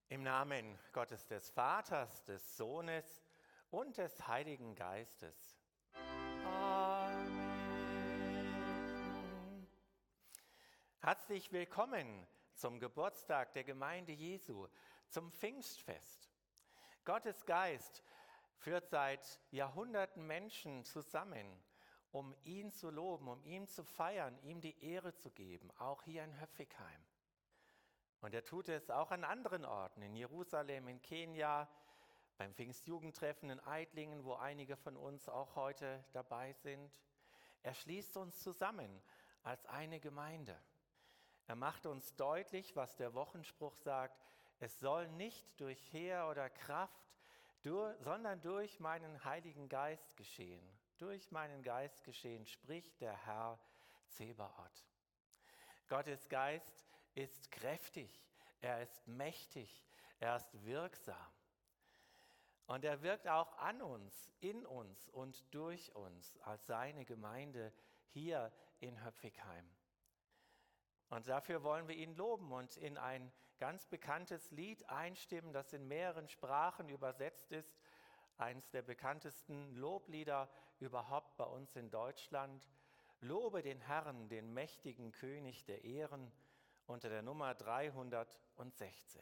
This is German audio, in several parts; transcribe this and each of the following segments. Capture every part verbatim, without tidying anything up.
Im Namen Gottes des Vaters, des Sohnes und des Heiligen Geistes. Amen. Herzlich willkommen zum Geburtstag der Gemeinde Jesu, zum Pfingstfest. Gottes Geist führt seit Jahrhunderten Menschen zusammen, um ihn zu loben, um ihn zu feiern, ihm die Ehre zu geben, auch hier in Höpfigheim. Und er tut es auch an anderen Orten, in Jerusalem, in Kenia, beim Pfingstjugendtreffen in Eidlingen, wo einige von uns auch heute dabei sind. Er schließt uns zusammen als eine Gemeinde. Er macht uns deutlich, was der Wochenspruch sagt: Es soll nicht durch Heer oder Kraft, sondern durch meinen Heiligen Geist geschehen. Durch meinen Geist geschehen, spricht der Herr Zebaoth. Gottes Geist ist kräftig, er ist mächtig, er ist wirksam. Und er wirkt auch an uns, in uns und durch uns als seine Gemeinde hier in Höpfigheim. Und dafür wollen wir ihn loben und in ein ganz bekanntes Lied einstimmen, das in mehreren Sprachen übersetzt ist. Eines der bekanntesten Loblieder überhaupt bei uns in Deutschland. Lobe den Herrn, den mächtigen König der Ehren, unter der Nummer dreihundertsechzehn.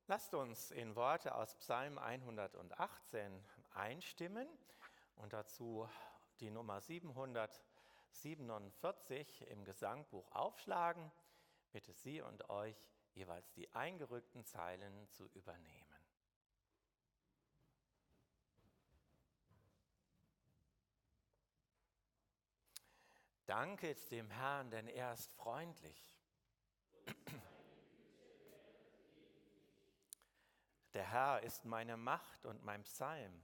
Lasst uns in Worte aus Psalm hundertachtzehn einstimmen und dazu die Nummer siebenhundertsiebenundvierzig im Gesangbuch aufschlagen. Bitte Sie und euch jeweils die eingerückten Zeilen zu übernehmen. Danket dem Herrn, denn er ist freundlich. Der Herr ist meine Macht und mein Psalm.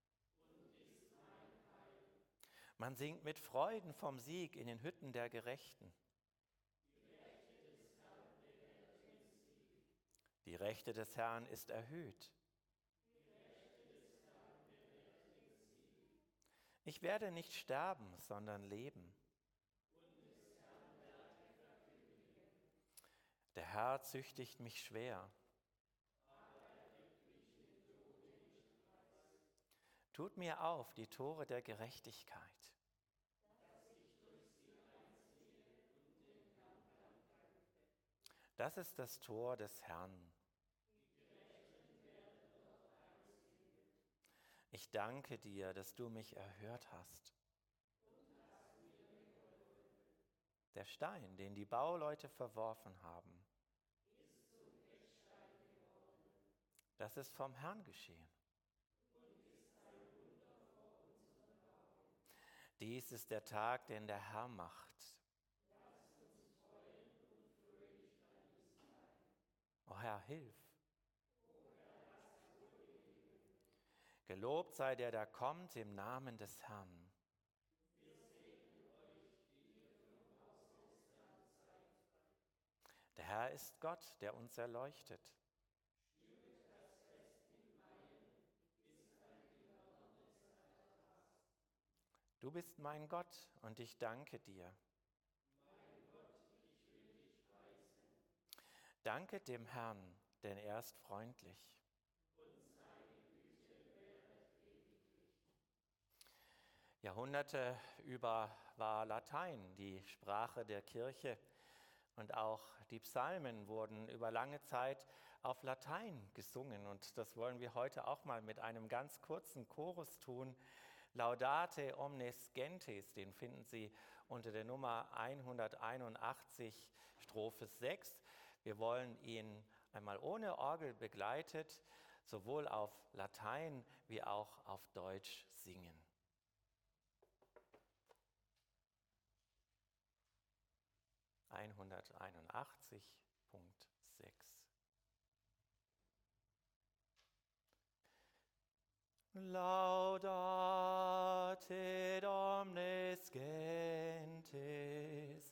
Man singt mit Freuden vom Sieg in den Hütten der Gerechten. Die Rechte des Herrn ist erhöht. Ich werde nicht sterben, sondern leben. Der Herr züchtigt mich schwer. Tut mir auf die Tore der Gerechtigkeit. Das ist das Tor des Herrn. Ich danke dir, dass du mich erhört hast. Der Stein, den die Bauleute verworfen haben, das ist vom Herrn geschehen. Dies ist der Tag, den der Herr macht. O Herr, hilf. Gelobt sei der, der kommt im Namen des Herrn. Der Herr ist Gott, der uns erleuchtet. Du bist mein Gott und ich danke dir. Danket dem Herrn, denn er ist freundlich. Jahrhunderte über war Latein die Sprache der Kirche und auch die Psalmen wurden über lange Zeit auf Latein gesungen. Und das wollen wir heute auch mal mit einem ganz kurzen Chorus tun. Laudate omnes gentes, den finden Sie unter der Nummer hunderteinundachtzig, Strophe sechs. Wir wollen ihn einmal ohne Orgel begleitet, sowohl auf Latein wie auch auf Deutsch singen. hunderteinundachtzig, Punkt sechs. Laudate omnes gentes,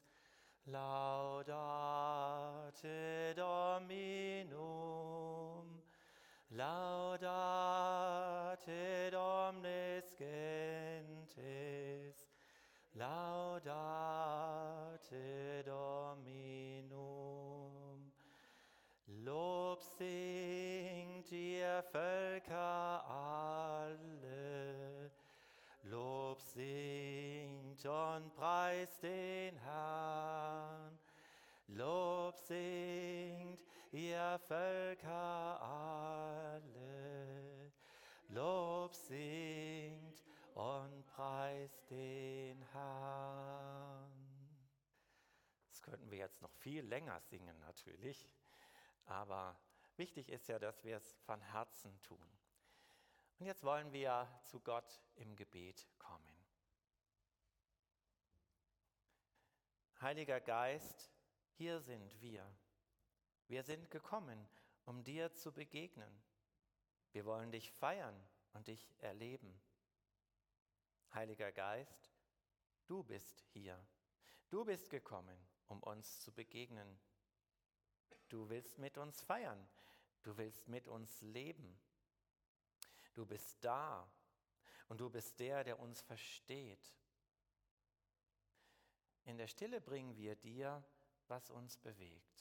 laudate Dominum, laudate omnes gentes, laudate Dominum. Lob singt ihr Völker alle, Lob singt und preist den Herrn. Lob singt ihr Völker alle, Lob singt und preist den Herrn. Das könnten wir jetzt noch viel länger singen natürlich, aber wichtig ist ja, dass wir es von Herzen tun. Und jetzt wollen wir zu Gott im Gebet kommen. Heiliger Geist, hier sind wir. Wir sind gekommen, um dir zu begegnen. Wir wollen dich feiern und dich erleben. Heiliger Geist, du bist hier. Du bist gekommen, um uns zu begegnen. Du willst mit uns feiern. Du willst mit uns leben. Du bist da und du bist der, der uns versteht. In der Stille bringen wir dir, was uns bewegt.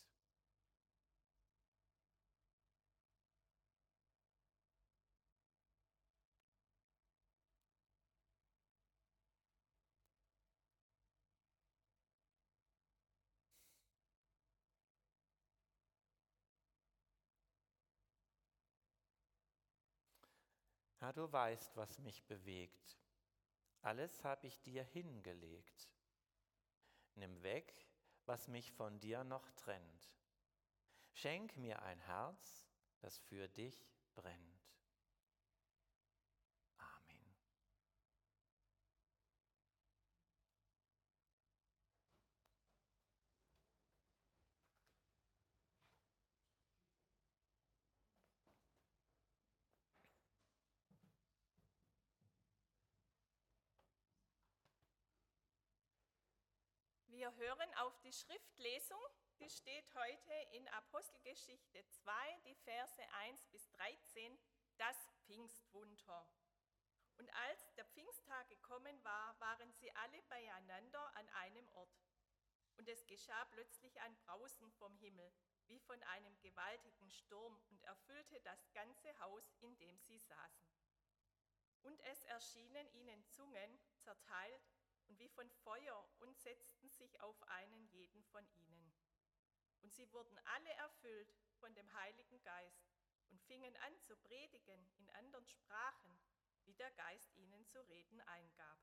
Herr, du weißt, was mich bewegt. Alles habe ich dir hingelegt. Nimm weg, was mich von dir noch trennt. Schenk mir ein Herz, das für dich brennt. Amen. Wir hören auf die Schriftlesung, die steht heute in Apostelgeschichte zwei, die Verse eins bis dreizehn, das Pfingstwunder. Und als der Pfingsttag gekommen war, waren sie alle beieinander an einem Ort. Und es geschah plötzlich ein Brausen vom Himmel, wie von einem gewaltigen Sturm, und erfüllte das ganze Haus, in dem sie saßen. Und es erschienen ihnen Zungen, zerteilt und wie von Feuer, und setzten sich auf einen jeden von ihnen. Und sie wurden alle erfüllt von dem Heiligen Geist und fingen an zu predigen in anderen Sprachen, wie der Geist ihnen zu reden eingab.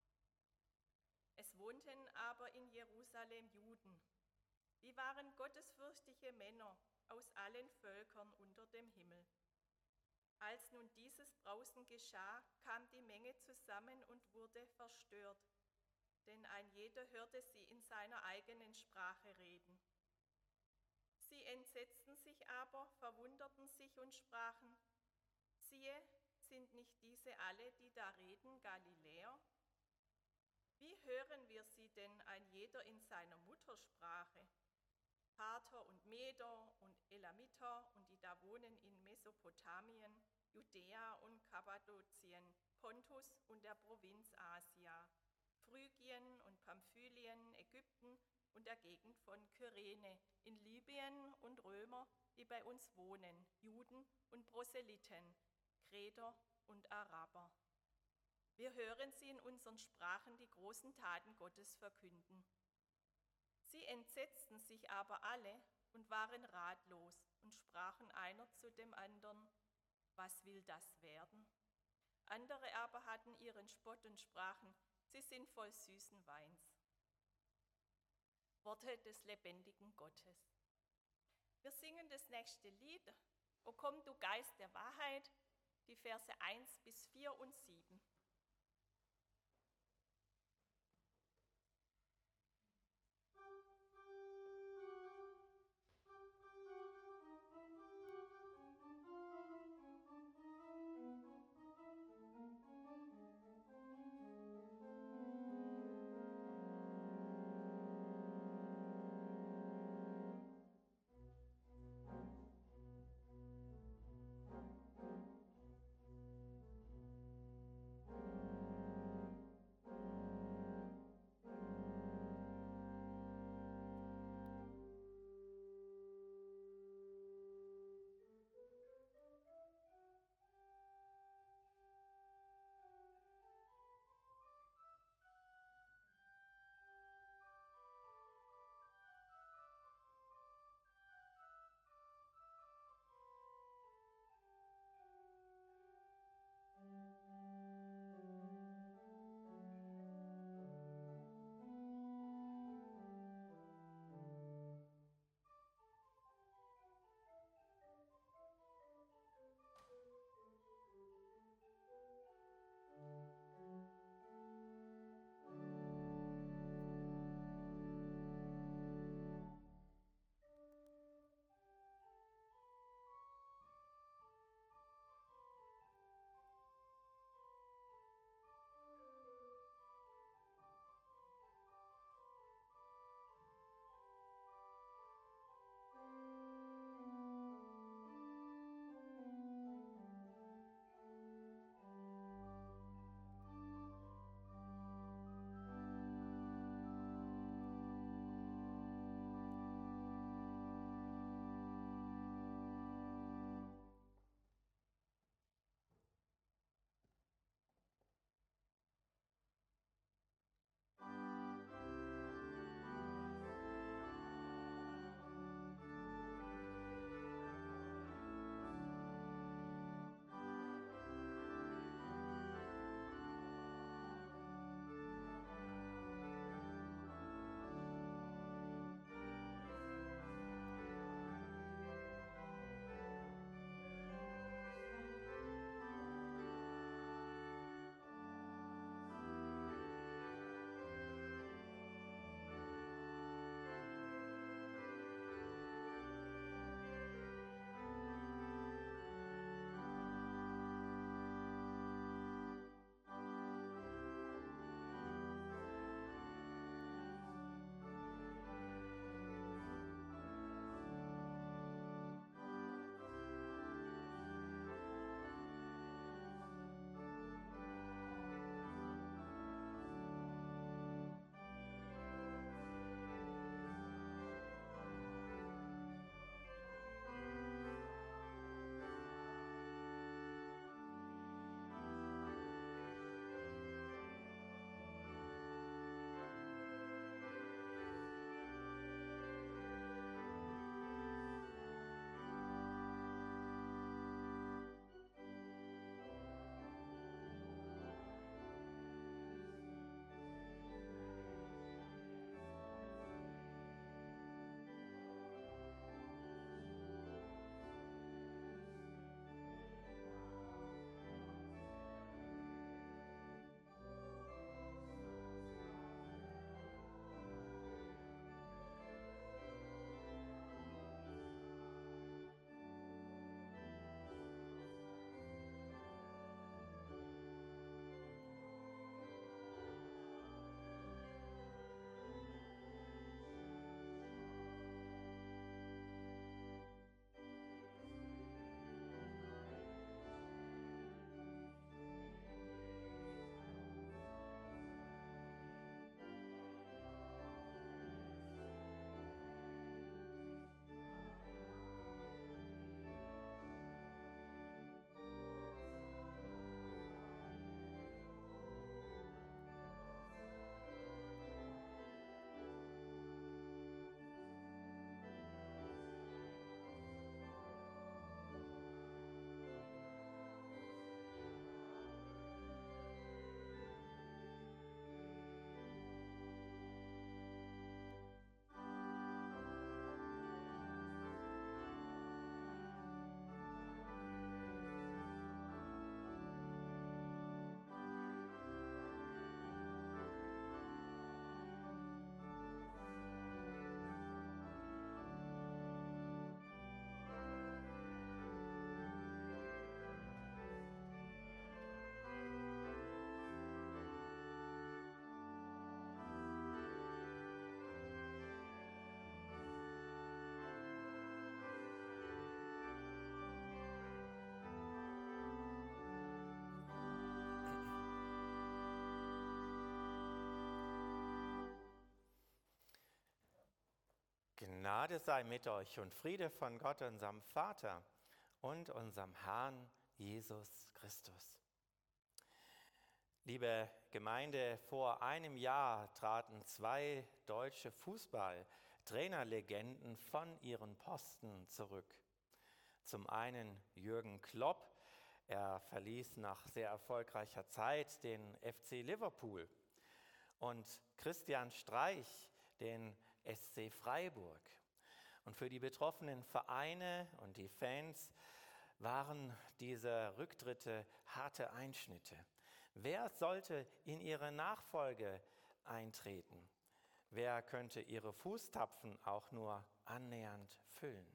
Es wohnten aber in Jerusalem Juden. Die waren gottesfürchtige Männer aus allen Völkern unter dem Himmel. Als nun dieses Brausen geschah, kam die Menge zusammen und wurde verstört, denn ein jeder hörte sie in seiner eigenen Sprache reden. Sie entsetzten sich aber, verwunderten sich und sprachen: Siehe, sind nicht diese alle, die da reden, Galiläer? Wie hören wir sie denn ein jeder in seiner Muttersprache? Parther und Meder und Elamiter und die da wohnen in Mesopotamien, Judäa und Kappadokien, Pontus und der Provinz Asia, Phrygien und Pamphylien, Ägypten und der Gegend von Kyrene, in Libyen und Römer, die bei uns wohnen, Juden und Proselyten, Kreter und Araber. Wir hören sie in unseren Sprachen die großen Taten Gottes verkünden. Sie entsetzten sich aber alle und waren ratlos und sprachen einer zu dem anderen: Was will das werden? Andere aber hatten ihren Spott und sprachen: Sie sind voll süßen Weins. Worte des lebendigen Gottes. Wir singen das nächste Lied: O komm, du Geist der Wahrheit, die Verse eins bis vier und sieben. Gnade sei mit euch und Friede von Gott, unserem Vater und unserem Herrn Jesus Christus. Liebe Gemeinde, vor einem Jahr traten zwei deutsche Fußballtrainerlegenden von ihren Posten zurück. Zum einen Jürgen Klopp, er verließ nach sehr erfolgreicher Zeit den F C Liverpool, und Christian Streich den S C Freiburg. Und für die betroffenen Vereine und die Fans waren diese Rücktritte harte Einschnitte. Wer sollte in ihre Nachfolge eintreten? Wer könnte ihre Fußtapfen auch nur annähernd füllen?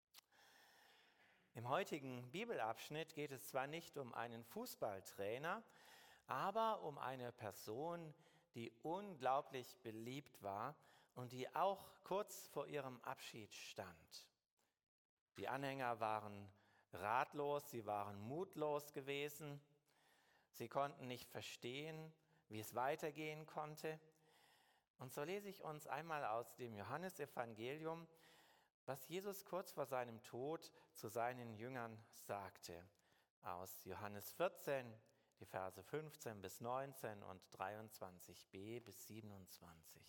Im heutigen Bibelabschnitt geht es zwar nicht um einen Fußballtrainer, aber um eine Person, die unglaublich beliebt war und die auch kurz vor ihrem Abschied stand. Die Anhänger waren ratlos, sie waren mutlos gewesen, sie konnten nicht verstehen, wie es weitergehen konnte. Und so lese ich uns einmal aus dem Johannesevangelium, was Jesus kurz vor seinem Tod zu seinen Jüngern sagte. Aus Johannes vierzehn, die Verse fünfzehn bis neunzehn und dreiundzwanzig b bis siebenundzwanzig.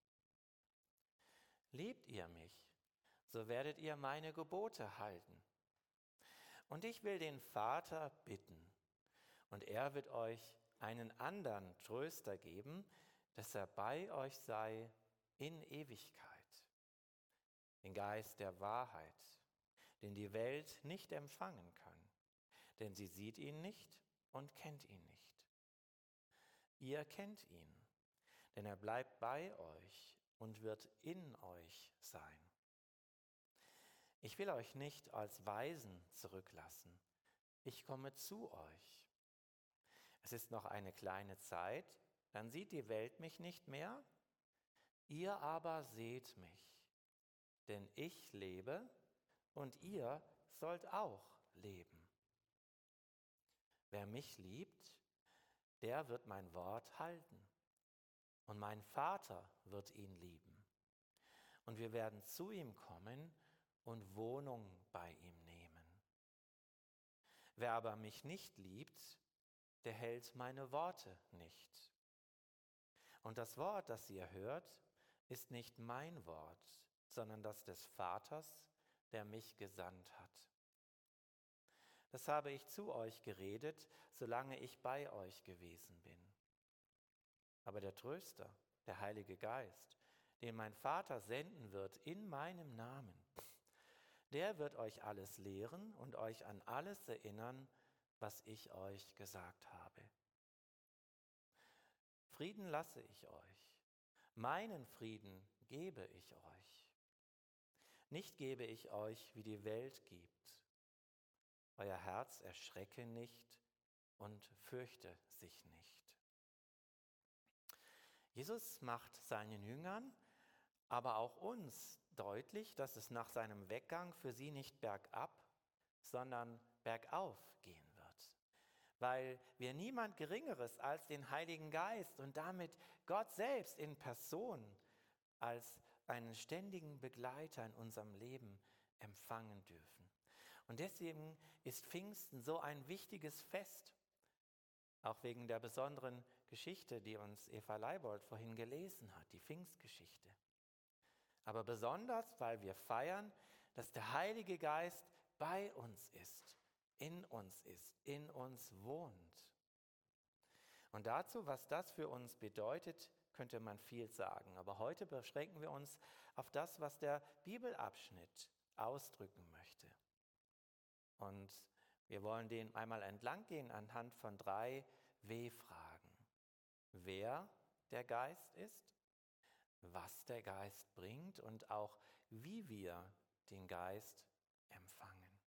Liebt ihr mich, so werdet ihr meine Gebote halten. Und ich will den Vater bitten, und er wird euch einen anderen Tröster geben, dass er bei euch sei in Ewigkeit. Den Geist der Wahrheit, den die Welt nicht empfangen kann, denn sie sieht ihn nicht und kennt ihn nicht. Ihr kennt ihn, denn er bleibt bei euch und wird in euch sein. Ich will euch nicht als Waisen zurücklassen. Ich komme zu euch. Es ist noch eine kleine Zeit, dann sieht die Welt mich nicht mehr. Ihr aber seht mich, denn ich lebe und ihr sollt auch leben. Wer mich liebt, der wird mein Wort halten. Und mein Vater wird ihn lieben. Und wir werden zu ihm kommen und Wohnung bei ihm nehmen. Wer aber mich nicht liebt, der hält meine Worte nicht. Und das Wort, das ihr hört, ist nicht mein Wort, sondern das des Vaters, der mich gesandt hat. Das habe ich zu euch geredet, solange ich bei euch gewesen bin. Aber der Tröster, der Heilige Geist, den mein Vater senden wird in meinem Namen, der wird euch alles lehren und euch an alles erinnern, was ich euch gesagt habe. Frieden lasse ich euch, meinen Frieden gebe ich euch. Nicht gebe ich euch, wie die Welt gibt. Euer Herz erschrecke nicht und fürchte sich nicht. Jesus macht seinen Jüngern, aber auch uns deutlich, dass es nach seinem Weggang für sie nicht bergab, sondern bergauf gehen wird. Weil wir niemand Geringeres als den Heiligen Geist und damit Gott selbst in Person als einen ständigen Begleiter in unserem Leben empfangen dürfen. Und deswegen ist Pfingsten so ein wichtiges Fest, auch wegen der besonderen Geschichte, die uns Eva Leibold vorhin gelesen hat, die Pfingstgeschichte. Aber besonders, weil wir feiern, dass der Heilige Geist bei uns ist, in uns ist, in uns wohnt. Und dazu, was das für uns bedeutet, könnte man viel sagen. Aber heute beschränken wir uns auf das, was der Bibelabschnitt ausdrücken möchte. Und wir wollen den einmal entlang gehen anhand von drei W-Fragen. Wer der Geist ist, was der Geist bringt und auch wie wir den Geist empfangen.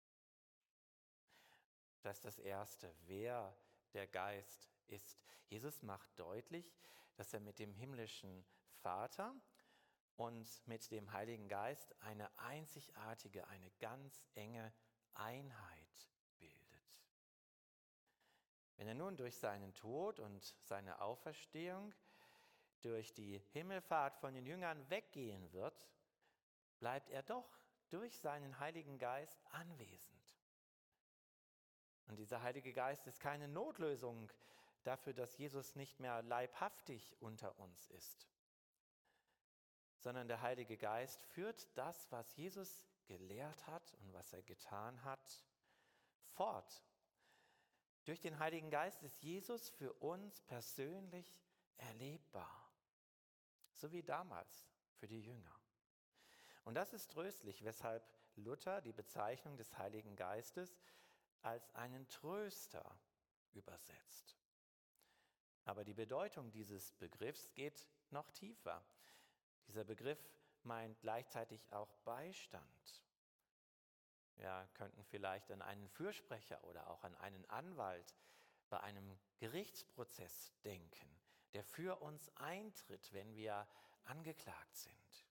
Das ist das Erste, wer der Geist ist. Jesus macht deutlich, dass er mit dem himmlischen Vater und mit dem Heiligen Geist eine einzigartige, eine ganz enge Einheit bildet. Wenn er nun durch seinen Tod und seine Auferstehung durch die Himmelfahrt von den Jüngern weggehen wird, bleibt er doch durch seinen Heiligen Geist anwesend. Und dieser Heilige Geist ist keine Notlösung dafür, dass Jesus nicht mehr leibhaftig unter uns ist, sondern der Heilige Geist führt das, was Jesus gelehrt hat und was er getan hat, fort. Durch den Heiligen Geist ist Jesus für uns persönlich erlebbar, so wie damals für die Jünger. Und das ist tröstlich, weshalb Luther die Bezeichnung des Heiligen Geistes als einen Tröster übersetzt. Aber die Bedeutung dieses Begriffs geht noch tiefer. Dieser Begriff meint gleichzeitig auch Beistand. Wir könnten vielleicht an einen Fürsprecher oder auch an einen Anwalt bei einem Gerichtsprozess denken, der für uns eintritt, wenn wir angeklagt sind.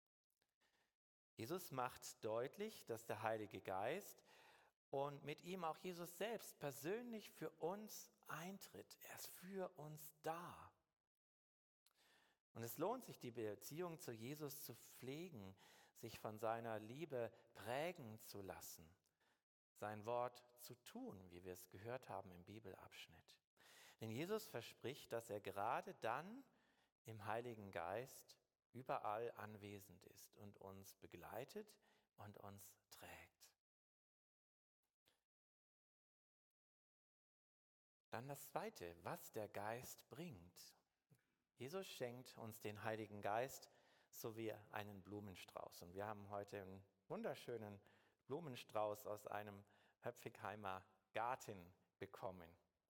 Jesus macht deutlich, dass der Heilige Geist und mit ihm auch Jesus selbst persönlich für uns eintritt. Er ist für uns da. Und es lohnt sich, die Beziehung zu Jesus zu pflegen, sich von seiner Liebe prägen zu lassen, sein Wort zu tun, wie wir es gehört haben im Bibelabschnitt. Denn Jesus verspricht, dass er gerade dann im Heiligen Geist überall anwesend ist und uns begleitet und uns trägt. Dann das Zweite, was der Geist bringt. Jesus schenkt uns den Heiligen Geist sowie einen Blumenstrauß. Und wir haben heute einen wunderschönen Blumenstrauß aus einem Höpfigheimer Garten bekommen.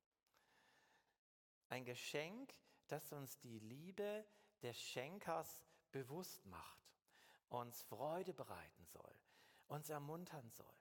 Ein Geschenk, das uns die Liebe des Schenkers bewusst macht, uns Freude bereiten soll, uns ermuntern soll.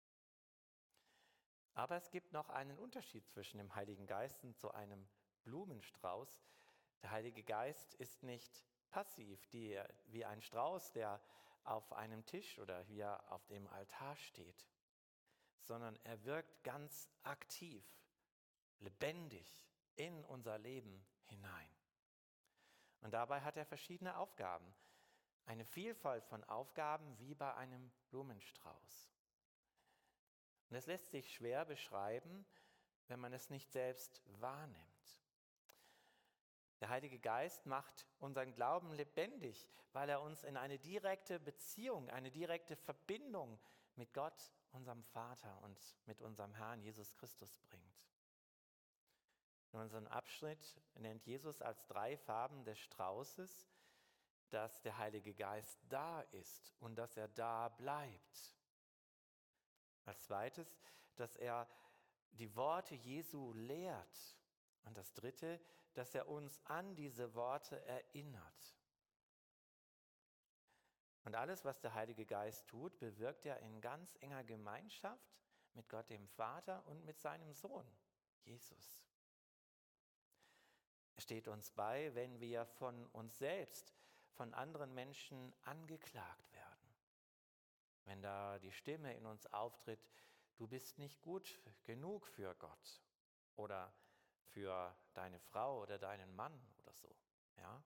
Aber es gibt noch einen Unterschied zwischen dem Heiligen Geist und so einem Blumenstrauß. Der Heilige Geist ist nicht passiv, die, wie ein Strauß, der auf einem Tisch oder hier auf dem Altar steht, sondern er wirkt ganz aktiv, lebendig in unser Leben hinein. Und dabei hat er verschiedene Aufgaben, eine Vielfalt von Aufgaben wie bei einem Blumenstrauß. Und es lässt sich schwer beschreiben, wenn man es nicht selbst wahrnimmt. Der Heilige Geist macht unseren Glauben lebendig, weil er uns in eine direkte Beziehung, eine direkte Verbindung mit Gott, unserem Vater und mit unserem Herrn Jesus Christus bringt. In unserem Abschnitt nennt Jesus als drei Farben des Straußes, dass der Heilige Geist da ist und dass er da bleibt. Als zweites, dass er die Worte Jesu lehrt. Und das dritte, dass er uns an diese Worte erinnert. Und alles, was der Heilige Geist tut, bewirkt er in ganz enger Gemeinschaft mit Gott dem Vater und mit seinem Sohn, Jesus. Er steht uns bei, wenn wir von uns selbst, von anderen Menschen angeklagt werden. Wenn da die Stimme in uns auftritt, du bist nicht gut genug für Gott oder für deine Frau oder deinen Mann oder so, ja?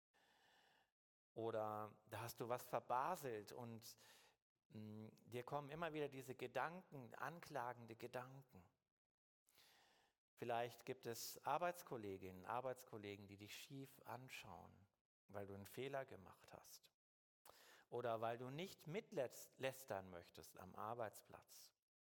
Oder da hast du was verbaselt und mh, dir kommen immer wieder diese Gedanken, anklagende Gedanken. Vielleicht gibt es Arbeitskolleginnen, Arbeitskollegen, die dich schief anschauen, weil du einen Fehler gemacht hast. Oder weil du nicht mitlästern möchtest am Arbeitsplatz.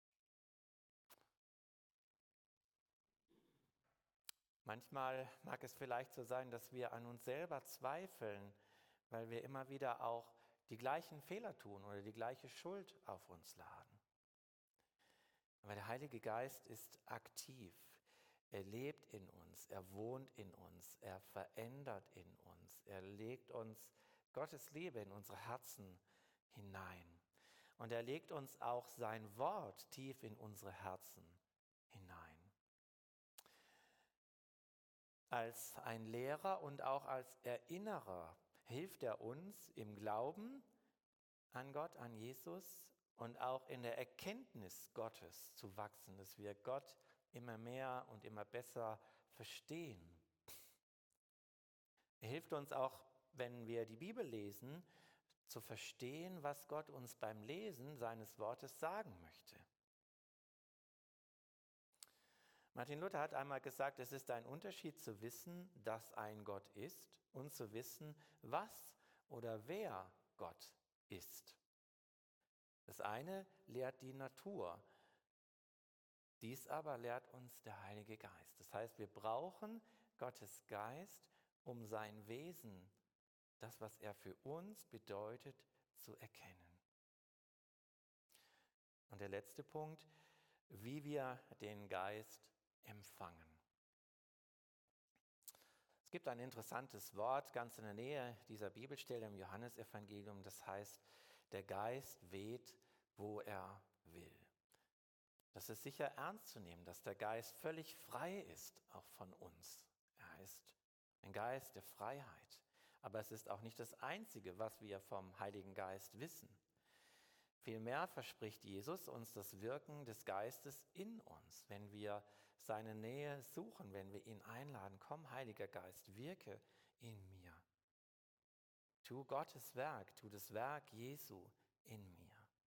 Manchmal mag es vielleicht so sein, dass wir an uns selber zweifeln, weil wir immer wieder auch die gleichen Fehler tun oder die gleiche Schuld auf uns laden. Aber der Heilige Geist ist aktiv. Er lebt in uns, er wohnt in uns, er verändert in uns, er legt uns Gottes Liebe in unsere Herzen hinein. Und er legt uns auch sein Wort tief in unsere Herzen hinein. Als ein Lehrer und auch als Erinnerer hilft er uns im Glauben an Gott, an Jesus und auch in der Erkenntnis Gottes zu wachsen, dass wir Gott immer mehr und immer besser verstehen. Er hilft uns auch, wenn wir die Bibel lesen, zu verstehen, was Gott uns beim Lesen seines Wortes sagen möchte. Martin Luther hat einmal gesagt, es ist ein Unterschied zu wissen, dass ein Gott ist und zu wissen, was oder wer Gott ist. Das eine lehrt die Natur, dies aber lehrt uns der Heilige Geist. Das heißt, wir brauchen Gottes Geist, um sein Wesen, das, was er für uns bedeutet, zu erkennen. Und der letzte Punkt, wie wir den Geist empfangen. Es gibt ein interessantes Wort ganz in der Nähe dieser Bibelstelle im Johannesevangelium, das heißt, der Geist weht, wo er will. Das ist sicher ernst zu nehmen, dass der Geist völlig frei ist, auch von uns. Er ist ein Geist der Freiheit. Aber es ist auch nicht das Einzige, was wir vom Heiligen Geist wissen. Vielmehr verspricht Jesus uns das Wirken des Geistes in uns, wenn wir seine Nähe suchen, wenn wir ihn einladen. Komm, Heiliger Geist, wirke in mir. Tu Gottes Werk, tu das Werk Jesu in mir.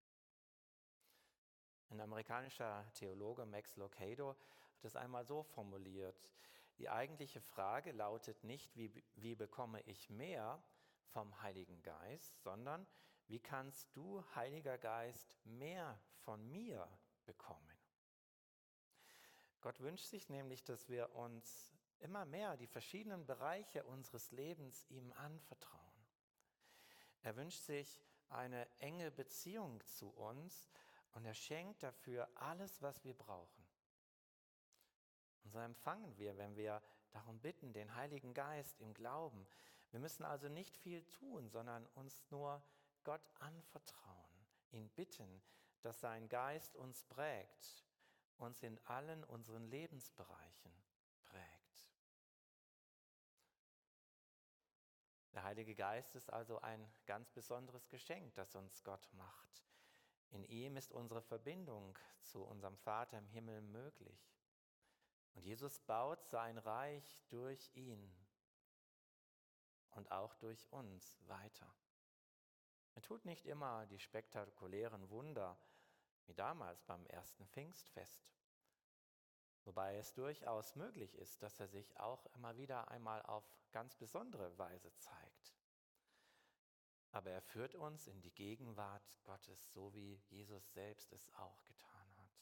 Ein amerikanischer Theologe, Max Lucado, hat es einmal so formuliert: Die eigentliche Frage lautet nicht, wie, wie bekomme ich mehr vom Heiligen Geist, sondern wie kannst du, Heiliger Geist, mehr von mir bekommen? Gott wünscht sich nämlich, dass wir uns immer mehr die verschiedenen Bereiche unseres Lebens ihm anvertrauen. Er wünscht sich eine enge Beziehung zu uns und er schenkt dafür alles, was wir brauchen. Und so empfangen wir, wenn wir darum bitten, den Heiligen Geist im Glauben. Wir müssen also nicht viel tun, sondern uns nur Gott anvertrauen, ihn bitten, dass sein Geist uns prägt, uns in allen unseren Lebensbereichen prägt. Der Heilige Geist ist also ein ganz besonderes Geschenk, das uns Gott macht. In ihm ist unsere Verbindung zu unserem Vater im Himmel möglich. Und Jesus baut sein Reich durch ihn und auch durch uns weiter. Er tut nicht immer die spektakulären Wunder, wie damals beim ersten Pfingstfest. Wobei es durchaus möglich ist, dass er sich auch immer wieder einmal auf ganz besondere Weise zeigt. Aber er führt uns in die Gegenwart Gottes, so wie Jesus selbst es auch getan hat.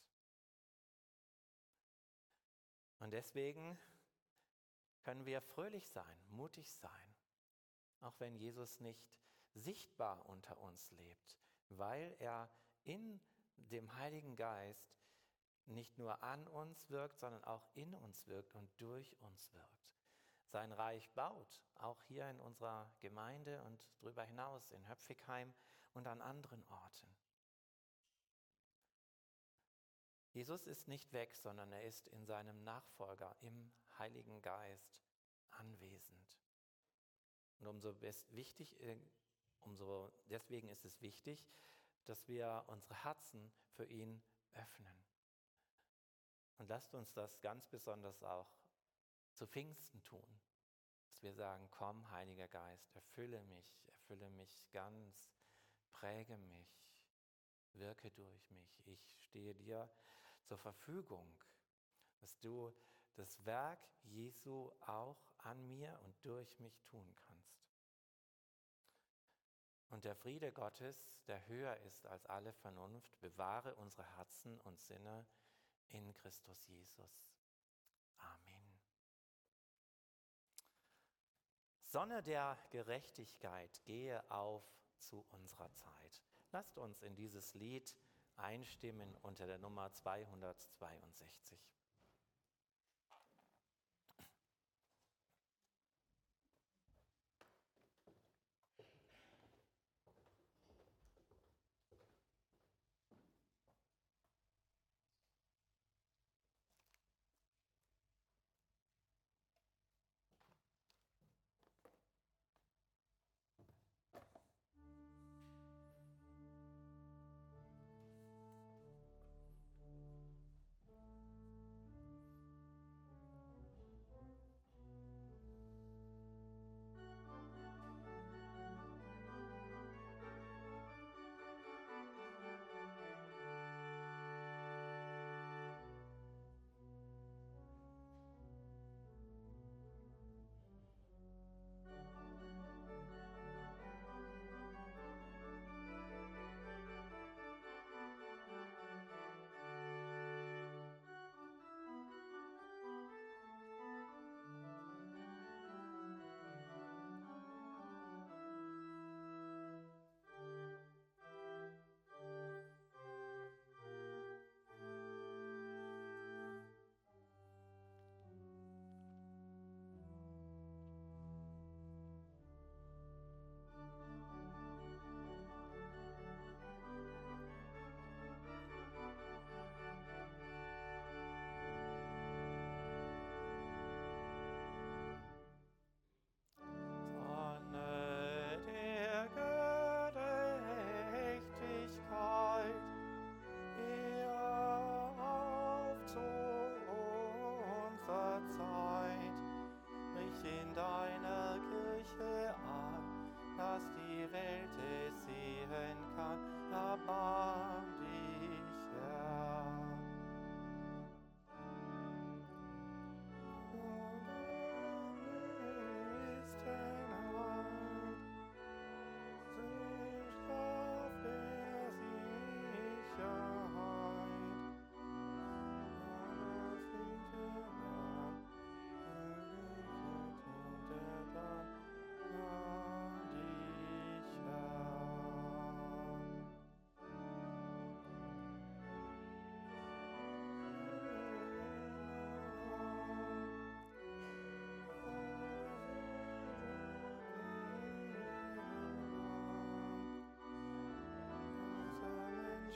Und deswegen können wir fröhlich sein, mutig sein, auch wenn Jesus nicht sichtbar unter uns lebt, weil er in dem Heiligen Geist nicht nur an uns wirkt, sondern auch in uns wirkt und durch uns wirkt. Sein Reich baut, auch hier in unserer Gemeinde und darüber hinaus in Höpfigheim und an anderen Orten. Jesus ist nicht weg, sondern er ist in seinem Nachfolger, im Heiligen Geist, anwesend. Und umso wichtig, umso deswegen ist es wichtig, dass wir unsere Herzen für ihn öffnen. Und lasst uns das ganz besonders auch zu Pfingsten tun, dass wir sagen, komm, Heiliger Geist, erfülle mich, erfülle mich ganz, präge mich, wirke durch mich. Ich stehe dir zur Verfügung, dass du das Werk Jesu auch an mir und durch mich tun kannst. Und der Friede Gottes, der höher ist als alle Vernunft, bewahre unsere Herzen und Sinne in Christus Jesus. Amen. Sonne der Gerechtigkeit, gehe auf zu unserer Zeit. Lasst uns in dieses Lied einstimmen unter der Nummer zweihundertzweiundsechzig.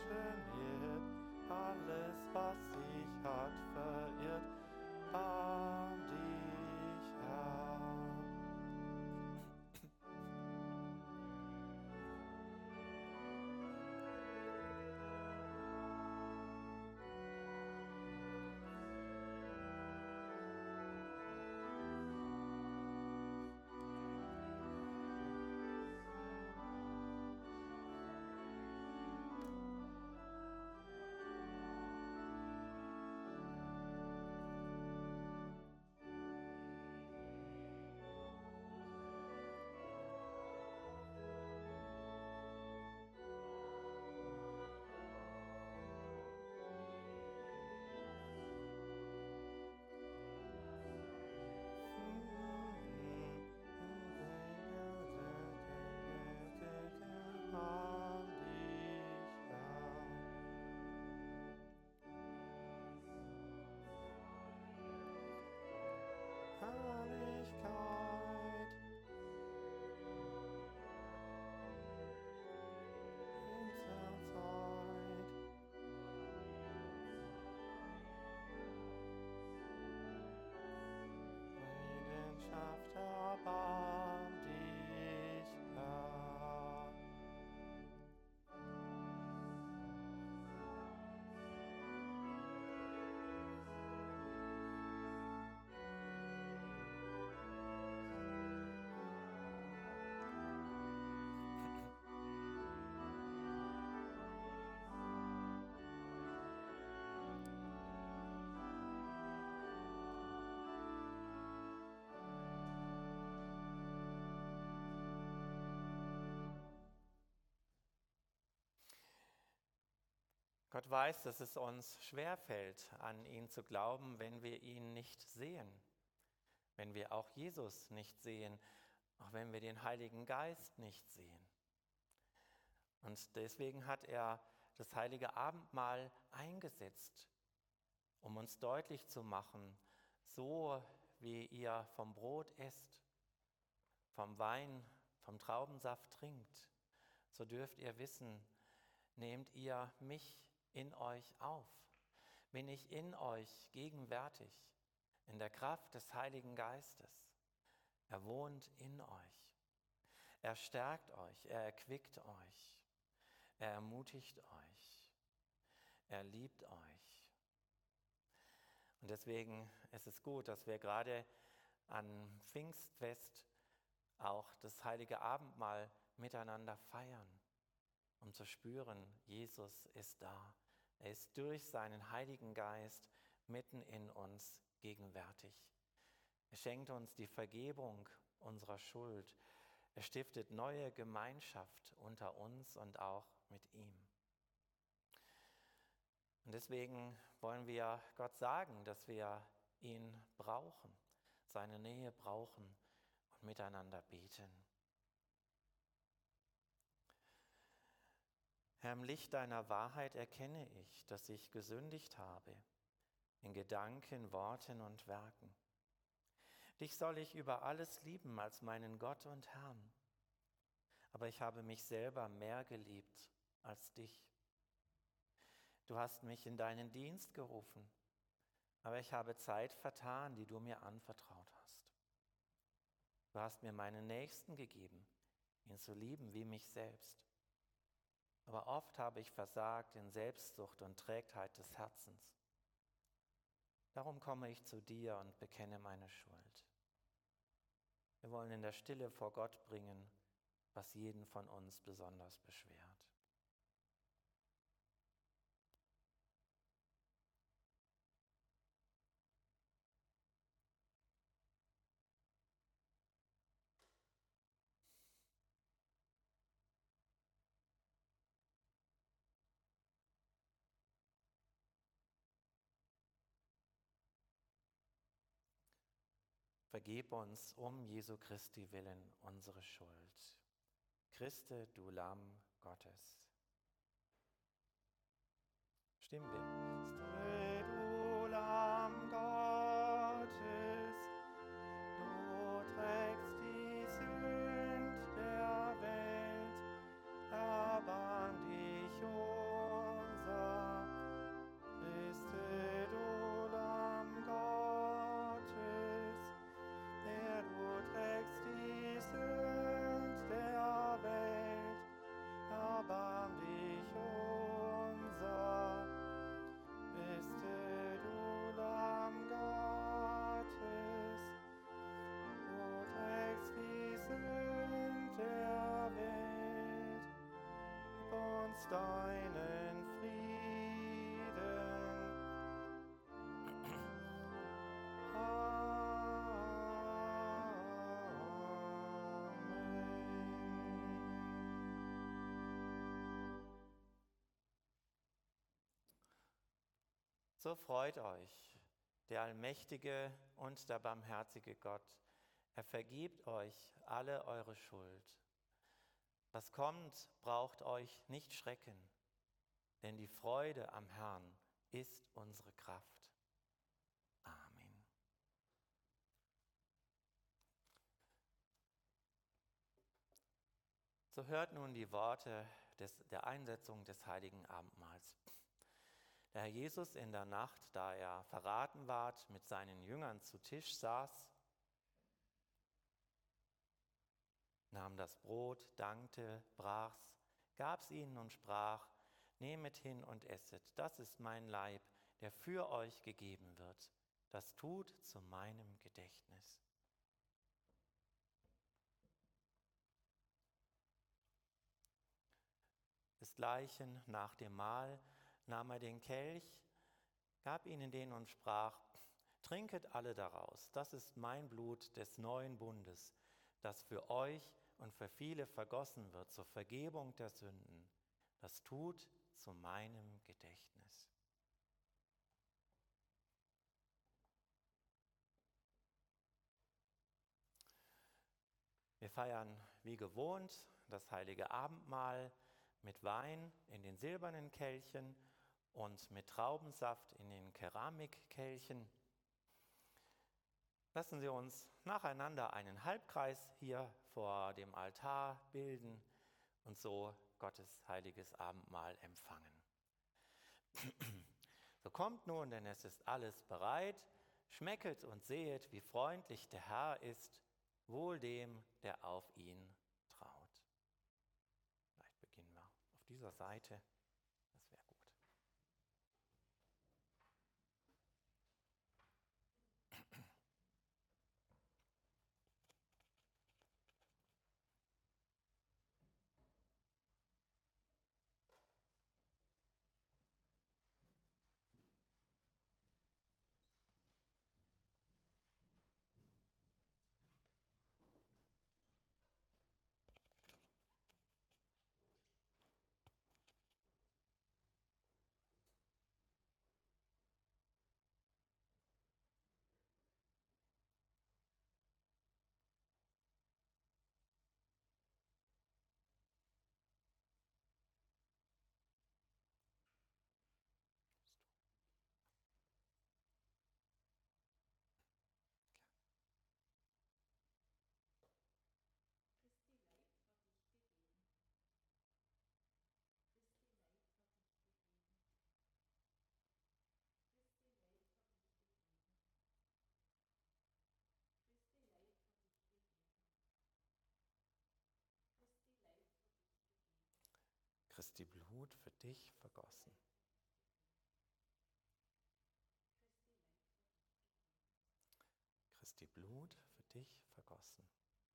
Menschen irrt, alles, was sich hat verirrt, barm dich ab. Gott weiß, dass es uns schwerfällt, an ihn zu glauben, wenn wir ihn nicht sehen, wenn wir auch Jesus nicht sehen, auch wenn wir den Heiligen Geist nicht sehen. Und deswegen hat er das heilige Abendmahl eingesetzt, um uns deutlich zu machen, so wie ihr vom Brot esst, vom Wein, vom Traubensaft trinkt, so dürft ihr wissen, nehmt ihr mich in euch auf, bin ich in euch gegenwärtig, in der Kraft des Heiligen Geistes. Er wohnt in euch. Er stärkt euch, er erquickt euch, er ermutigt euch, er liebt euch. Und deswegen ist es gut, dass wir gerade an Pfingstfest auch das heilige Abendmahl miteinander feiern, um zu spüren, Jesus ist da. Er ist durch seinen Heiligen Geist mitten in uns gegenwärtig. Er schenkt uns die Vergebung unserer Schuld. Er stiftet neue Gemeinschaft unter uns und auch mit ihm. Und deswegen wollen wir Gott sagen, dass wir ihn brauchen, seine Nähe brauchen und miteinander beten. Herr, im Licht deiner Wahrheit erkenne ich, dass ich gesündigt habe, in Gedanken, Worten und Werken. Dich soll ich über alles lieben als meinen Gott und Herrn. Aber ich habe mich selber mehr geliebt als dich. Du hast mich in deinen Dienst gerufen, aber ich habe Zeit vertan, die du mir anvertraut hast. Du hast mir meinen Nächsten gegeben, ihn zu lieben wie mich selbst. Aber oft habe ich versagt in Selbstsucht und Trägheit des Herzens. Darum komme ich zu dir und bekenne meine Schuld. Wir wollen in der Stille vor Gott bringen, was jeden von uns besonders beschwert. Vergib uns um Jesu Christi willen unsere Schuld. Christe, du Lamm Gottes. Stimmen wir. Christe, du Lamm Gottes, du trägst die Sünd der Welt, erbarm dich So freut euch, der allmächtige und der barmherzige Gott, er vergibt euch alle eure Schuld. Was kommt, braucht euch nicht schrecken, denn die Freude am Herrn ist unsere Kraft. Amen. So hört nun die Worte des, der Einsetzung des heiligen Abendmahls. Der Herr Jesus in der Nacht, da er verraten ward, mit seinen Jüngern zu Tisch saß, nahm das Brot, dankte, brach's, gab's ihnen und sprach: Nehmet hin und esset, das ist mein Leib, der für euch gegeben wird. Das tut zu meinem Gedächtnis. Desgleichen nach dem Mahl nahm er den Kelch, gab ihnen den und sprach: Trinket alle daraus, das ist mein Blut des neuen Bundes, das für euch und für viele vergossen wird zur Vergebung der Sünden. Das tut zu meinem Gedächtnis. Wir feiern wie gewohnt das heilige Abendmahl mit Wein in den silbernen Kelchen und mit Traubensaft in den Keramikkelchen. Lassen Sie uns nacheinander einen Halbkreis hier vor dem Altar bilden und so Gottes heiliges Abendmahl empfangen. So kommt nun, denn es ist alles bereit. Schmecket und sehet, wie freundlich der Herr ist, wohl dem, der auf ihn traut. Vielleicht beginnen wir auf dieser Seite. Das wäre gut. Christi Blut für dich vergossen. Christi Blut für dich vergossen.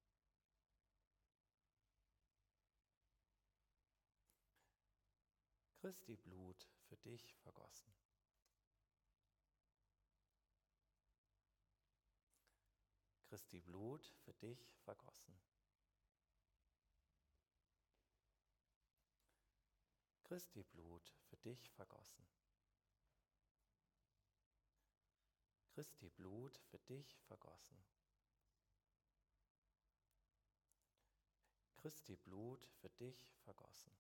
Christi Blut für dich vergossen. Christi Blut für dich vergossen. Christi Blut für dich vergossen. Christi Blut für dich vergossen. Christi Blut für dich vergossen.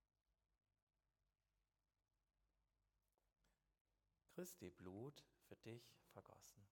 Christi Blut für dich vergossen.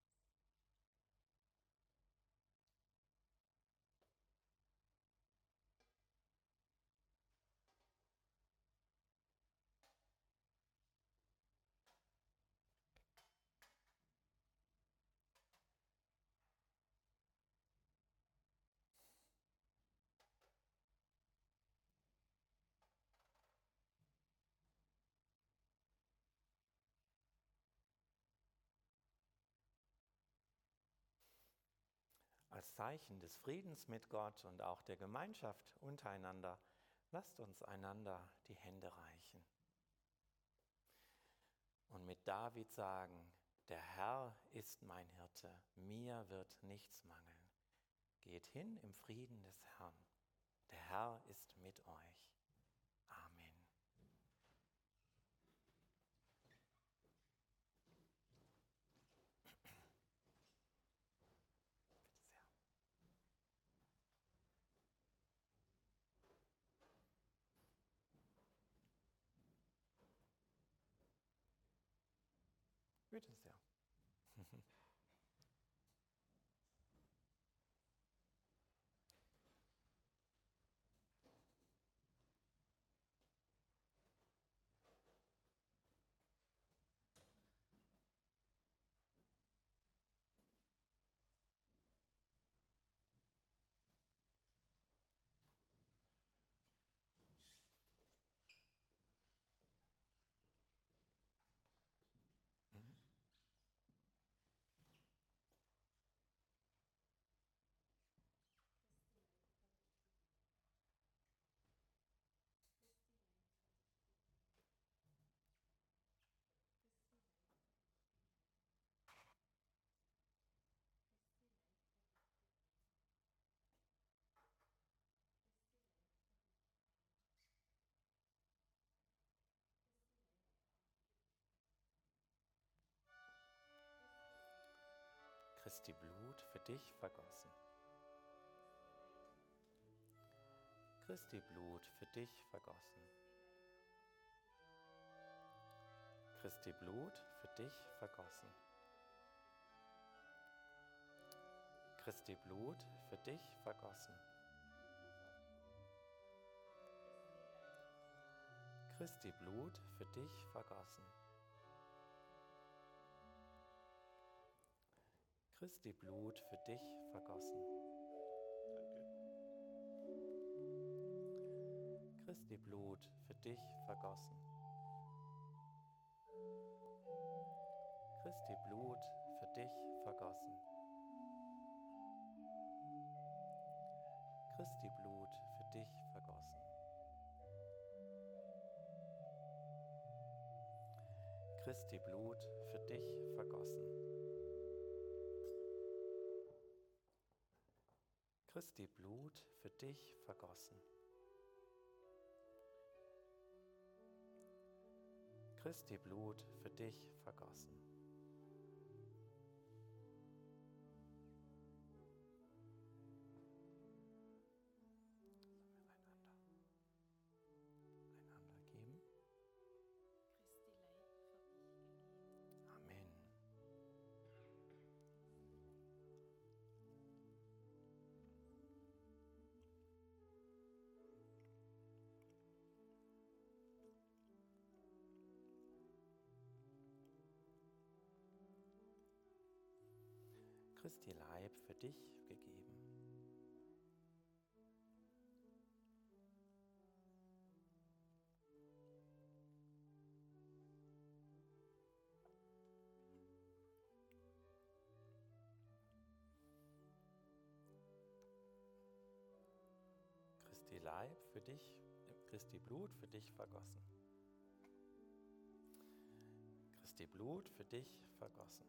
Als Zeichen des Friedens mit Gott und auch der Gemeinschaft untereinander, lasst uns einander die Hände reichen. Und mit David sagen: Der Herr ist mein Hirte, mir wird nichts mangeln. Geht hin im Frieden des Herrn. Der Herr ist mit euch. Amen. Bitte sehr. Christi Blut für dich vergossen. Christi Blut für dich vergossen. Christi Blut für dich vergossen. Christi Blut für dich vergossen. Christi Blut für dich vergossen. Christi Blut für dich vergossen. Christi Blut für dich vergossen. Christi Blut für dich vergossen. Christi Blut für dich vergossen. Christi Blut für dich vergossen. Christi Blut für dich vergossen. Christi Blut für dich vergossen. Einander geben. Amen. Christi Leib für dich gegeben. Christi Leib für dich, Christi Blut für dich vergossen. Christi Blut für dich vergossen.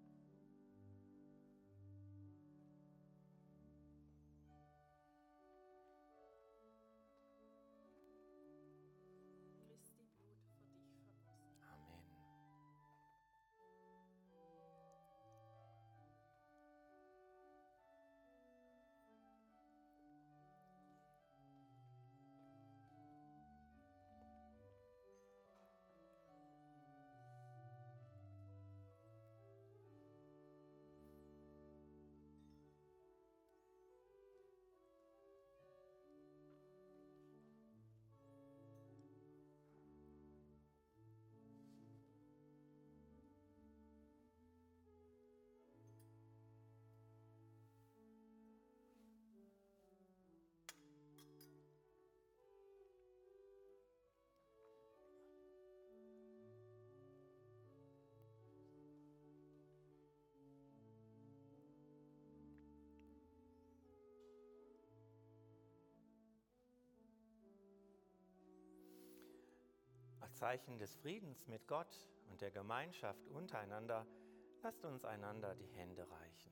Als Zeichen des Friedens mit Gott und der Gemeinschaft untereinander, lasst uns einander die Hände reichen.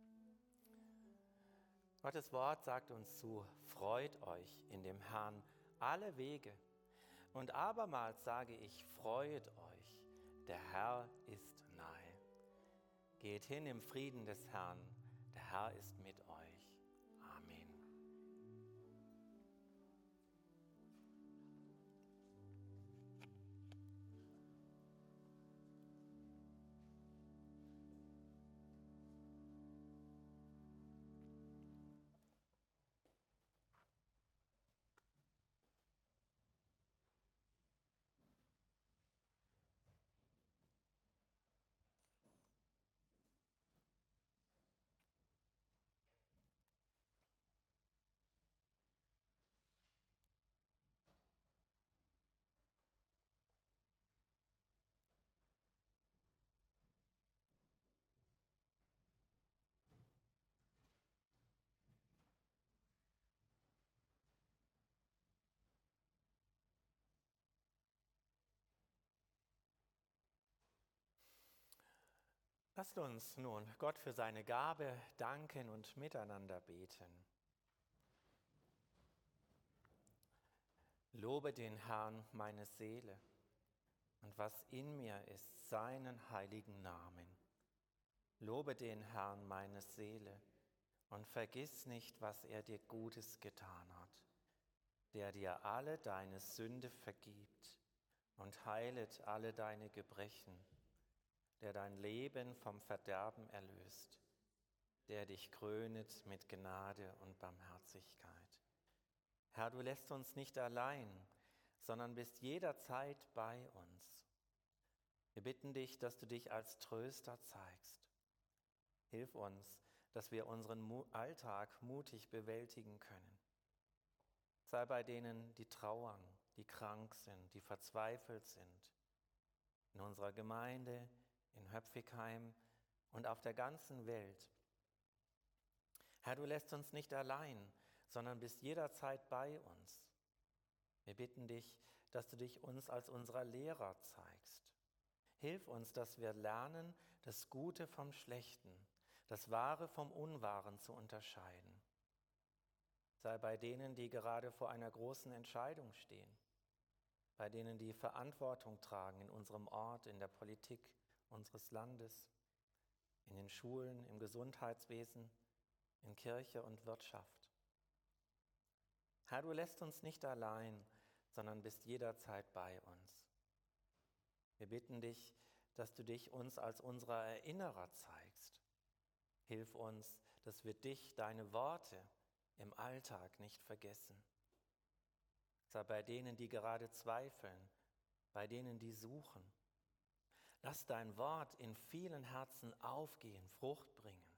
Gottes Wort sagt uns zu: Freut euch in dem Herrn alle Wege. Und abermals sage ich: Freut euch, der Herr ist nahe. Geht hin im Frieden des Herrn, der Herr ist mit euch. Amen. Lasst uns nun Gott für seine Gabe danken und miteinander beten. Lobe den Herrn, meine Seele, und was in mir ist, seinen heiligen Namen. Lobe den Herrn, meine Seele, und vergiss nicht, was er dir Gutes getan hat, der dir alle deine Sünde vergibt und heilet alle deine Gebrechen, der dein Leben vom Verderben erlöst, der dich krönet mit Gnade und Barmherzigkeit. Herr, du lässt uns nicht allein, sondern bist jederzeit bei uns. Wir bitten dich, dass du dich als Tröster zeigst. Hilf uns, dass wir unseren Alltag mutig bewältigen können. Sei bei denen, die trauern, die krank sind, die verzweifelt sind, in unserer Gemeinde, in Höpfigheim und auf der ganzen Welt. Herr, du lässt uns nicht allein, sondern bist jederzeit bei uns. Wir bitten dich, dass du dich uns als unserer Lehrer zeigst. Hilf uns, dass wir lernen, das Gute vom Schlechten, das Wahre vom Unwahren zu unterscheiden. Sei bei denen, die gerade vor einer großen Entscheidung stehen, bei denen, die Verantwortung tragen in unserem Ort, in der Politik unseres Landes, in den Schulen, im Gesundheitswesen, in Kirche und Wirtschaft. Herr, du lässt uns nicht allein, sondern bist jederzeit bei uns. Wir bitten dich, dass du dich uns als unserer Erinnerer zeigst. Hilf uns, dass wir dich, deine Worte im Alltag nicht vergessen. Sei bei denen, die gerade zweifeln, bei denen, die suchen. Lass dein Wort in vielen Herzen aufgehen, Frucht bringen.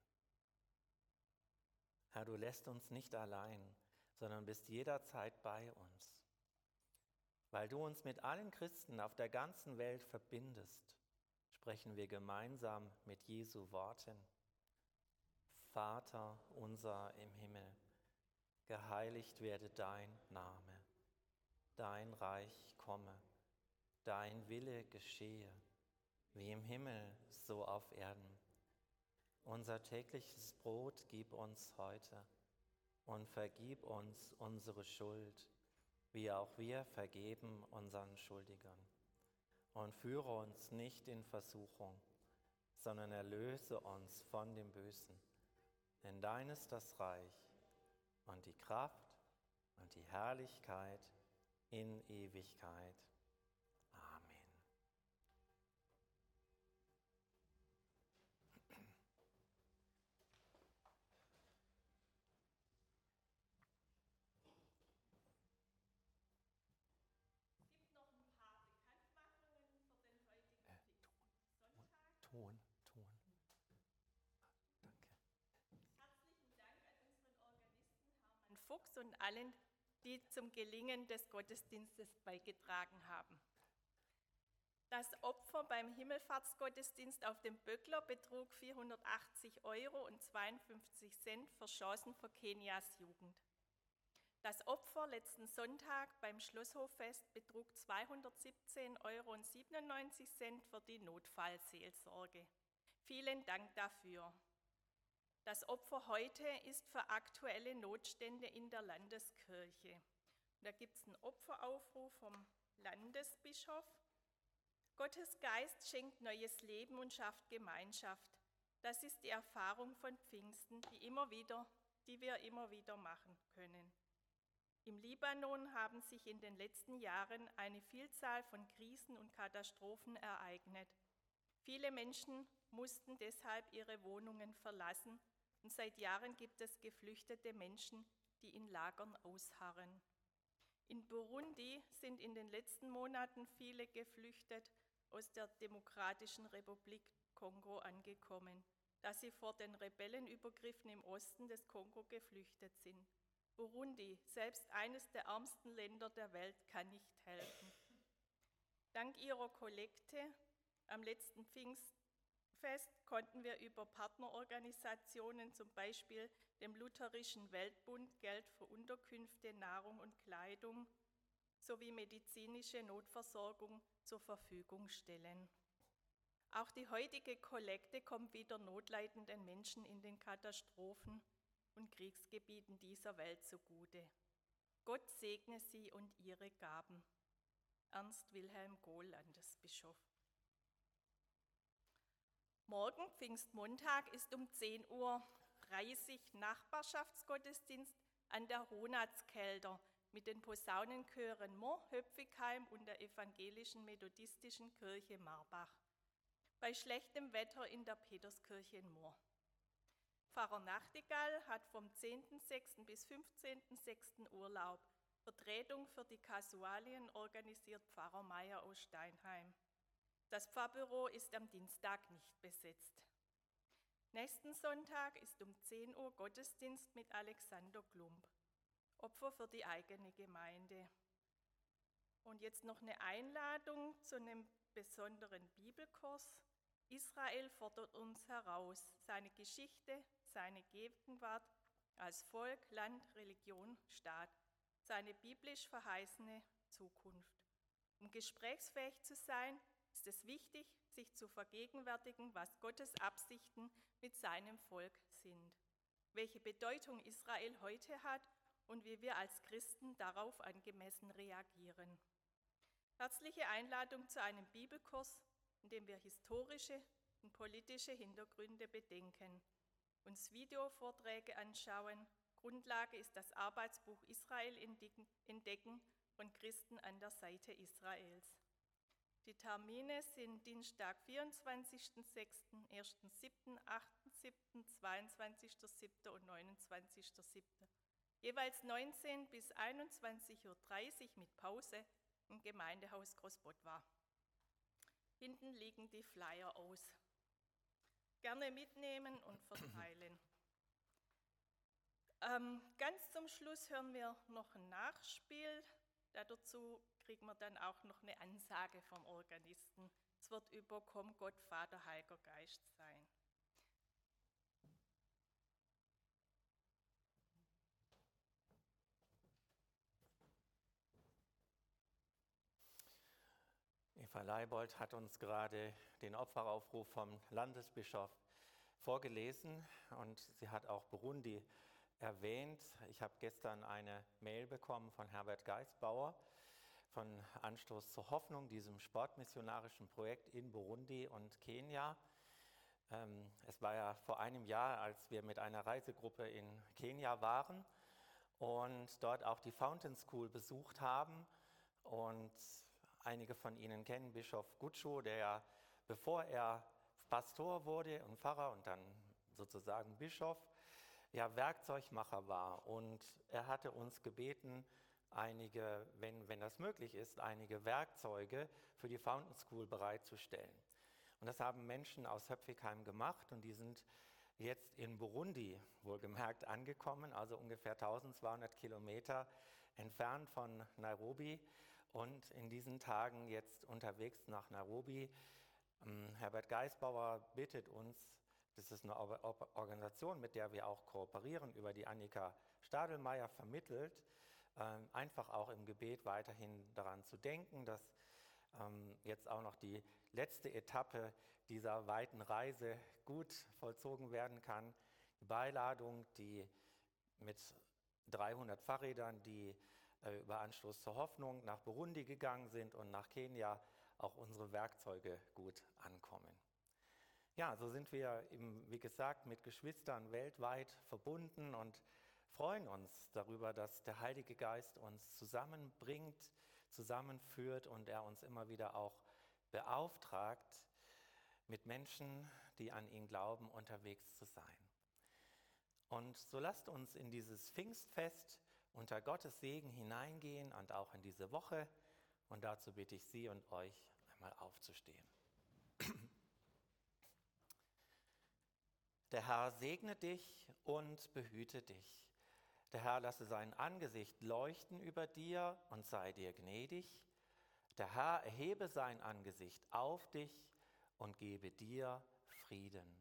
Herr, du lässt uns nicht allein, sondern bist jederzeit bei uns. Weil du uns mit allen Christen auf der ganzen Welt verbindest, sprechen wir gemeinsam mit Jesu Worten. Vater unser im Himmel, geheiligt werde dein Name, dein Reich komme, dein Wille geschehe, wie im Himmel, so auf Erden. Unser tägliches Brot gib uns heute und vergib uns unsere Schuld, wie auch wir vergeben unseren Schuldigern. Und führe uns nicht in Versuchung, sondern erlöse uns von dem Bösen. Denn dein ist das Reich und die Kraft und die Herrlichkeit in Ewigkeit. Amen. Ton, Ton. Danke. Herzlichen Dank an unseren Organisten Hermann Fuchs und allen, die zum Gelingen des Gottesdienstes beigetragen haben. Das Opfer beim Himmelfahrtsgottesdienst auf dem Böckler betrug vierhundertachtzig Euro und zweiundfünfzig Cent für Chancen für Kenias Jugend. Das Opfer letzten Sonntag beim Schlosshoffest betrug zweihundertsiebzehn Euro und siebenundneunzig Cent für die Notfallseelsorge. Vielen Dank dafür. Das Opfer heute ist für aktuelle Notstände in der Landeskirche. Und da gibt es einen Opferaufruf vom Landesbischof. Gottes Geist schenkt neues Leben und schafft Gemeinschaft. Das ist die Erfahrung von Pfingsten, die, immer wieder, die wir immer wieder machen können. Im Libanon haben sich in den letzten Jahren eine Vielzahl von Krisen und Katastrophen ereignet. Viele Menschen mussten deshalb ihre Wohnungen verlassen und seit Jahren gibt es geflüchtete Menschen, die in Lagern ausharren. In Burundi sind in den letzten Monaten viele geflüchtet aus der Demokratischen Republik Kongo angekommen, da sie vor den Rebellenübergriffen im Osten des Kongo geflüchtet sind. Burundi, selbst eines der ärmsten Länder der Welt, kann nicht helfen. Dank ihrer Kollekte am letzten Pfingstfest konnten wir über Partnerorganisationen, zum Beispiel dem Lutherischen Weltbund, Geld für Unterkünfte, Nahrung und Kleidung sowie medizinische Notversorgung zur Verfügung stellen. Auch die heutige Kollekte kommt wieder notleidenden Menschen in den Katastrophen und Kriegsgebieten dieser Welt zugute. Gott segne sie und ihre Gaben. Ernst Wilhelm Gohl, Landesbischof. Morgen, Pfingstmontag, ist um zehn Uhr dreißig Nachbarschaftsgottesdienst an der Honatskelder mit den Posaunenchören Mohr, Höpfigheim und der evangelischen methodistischen Kirche Marbach. Bei schlechtem Wetter in der Peterskirche in Mohr. Pfarrer Nachtigall hat vom zehnten sechsten bis fünfzehnten sechsten Urlaub. Vertretung für die Kasualien organisiert Pfarrer Meier aus Steinheim. Das Pfarrbüro ist am Dienstag nicht besetzt. Nächsten Sonntag ist um zehn Uhr Gottesdienst mit Alexander Klump. Opfer für die eigene Gemeinde. Und jetzt noch eine Einladung zu einem besonderen Bibelkurs. Israel fordert uns heraus, seine Geschichte, seine Gegenwart als Volk, Land, Religion, Staat, seine biblisch verheißene Zukunft. Um gesprächsfähig zu sein, ist es wichtig, sich zu vergegenwärtigen, was Gottes Absichten mit seinem Volk sind, welche Bedeutung Israel heute hat und wie wir als Christen darauf angemessen reagieren. Herzliche Einladung zu einem Bibelkurs, in dem wir historische und politische Hintergründe bedenken, uns Videovorträge anschauen. Grundlage ist das Arbeitsbuch Israel entdecken von Christen an der Seite Israels. Die Termine sind Dienstag, vierundzwanzigsten sechsten, ersten siebten, achten siebten, zweiundzwanzigsten siebten und neunundzwanzigsten siebten Jeweils neunzehn bis einundzwanzig Uhr dreißig mit Pause im Gemeindehaus Großbottwar. Hinten liegen die Flyer aus. Gerne mitnehmen und verteilen. ähm, ganz zum Schluss hören wir noch ein Nachspiel. Dazu kriegen wir dann auch noch eine Ansage vom Organisten. Es wird über Komm Gott, Vater, Heiliger Geist sein. Eva Leibold hat uns gerade den Opferaufruf vom Landesbischof vorgelesen und sie hat auch Burundi erwähnt. Ich habe gestern eine Mail bekommen von Herbert Geisbauer von Anstoß zur Hoffnung, diesem sportmissionarischen Projekt in Burundi und Kenia. Es war ja vor einem Jahr, als wir mit einer Reisegruppe in Kenia waren und dort auch die Fountain School besucht haben. Und einige von Ihnen kennen Bischof Gutschow, der ja, bevor er Pastor wurde und Pfarrer und dann sozusagen Bischof, ja Werkzeugmacher war. Und er hatte uns gebeten, einige, wenn, wenn das möglich ist, einige Werkzeuge für die Fountain School bereitzustellen. Und das haben Menschen aus Höpfigheim gemacht und die sind jetzt in Burundi wohlgemerkt angekommen, also ungefähr eintausendzweihundert Kilometer entfernt von Nairobi und in diesen Tagen jetzt unterwegs nach Nairobi. Herbert Geisbauer bittet uns, das ist eine Organisation, mit der wir auch kooperieren, über die Annika Stadelmeier vermittelt, einfach auch im Gebet weiterhin daran zu denken, dass jetzt auch noch die letzte Etappe dieser weiten Reise gut vollzogen werden kann. Die Beiladung, die mit dreihundert Fahrrädern, die über Anstoß zur Hoffnung nach Burundi gegangen sind und nach Kenia, auch unsere Werkzeuge gut ankommen. Ja, so sind wir, eben, wie gesagt, mit Geschwistern weltweit verbunden und freuen uns darüber, dass der Heilige Geist uns zusammenbringt, zusammenführt und er uns immer wieder auch beauftragt, mit Menschen, die an ihn glauben, unterwegs zu sein. Und so lasst uns in dieses Pfingstfest unter Gottes Segen hineingehen und auch in diese Woche. Und dazu bitte ich Sie und euch einmal aufzustehen. Der Herr segne dich und behüte dich. Der Herr lasse sein Angesicht leuchten über dir und sei dir gnädig. Der Herr erhebe sein Angesicht auf dich und gebe dir Frieden.